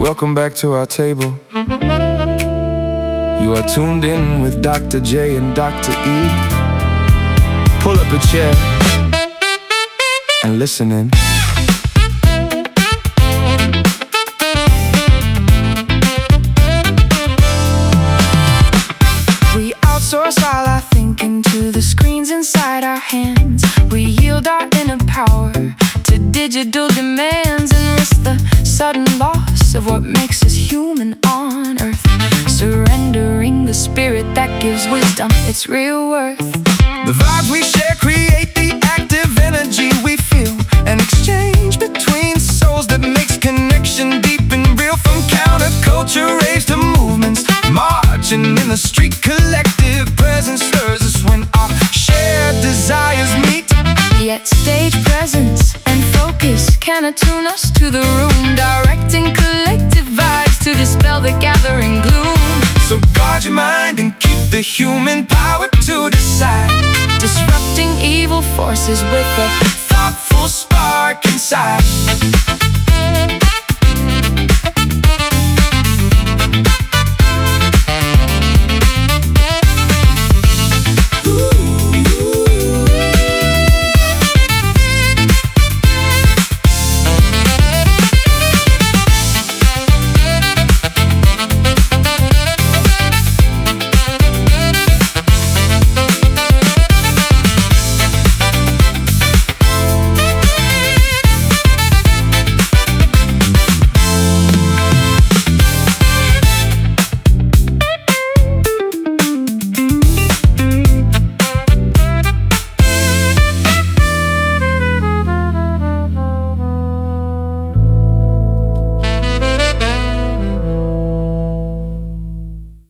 welcome back to our table. You are tuned in with Dr. J and Dr. E. Pull up a chair and listen in. We outsource all our thinking to the screens inside our hands. We yield our inner power to digital demands and risk the sudden loss of what makes us human on earth, surrendering the spirit that gives wisdom its real worth. The vibes we share create the active energy we feel, an exchange between souls that makes connection deep and real. From counterculture raves to movements, marching in the street, collective presence stirs us when our shared desires meet. Yet stage presence and focus can attune us to the room, directing collective vibes to dispel the gathering gloom. So guard your mind and keep the human power to decide, disrupting evil forces with a thoughtful spark inside.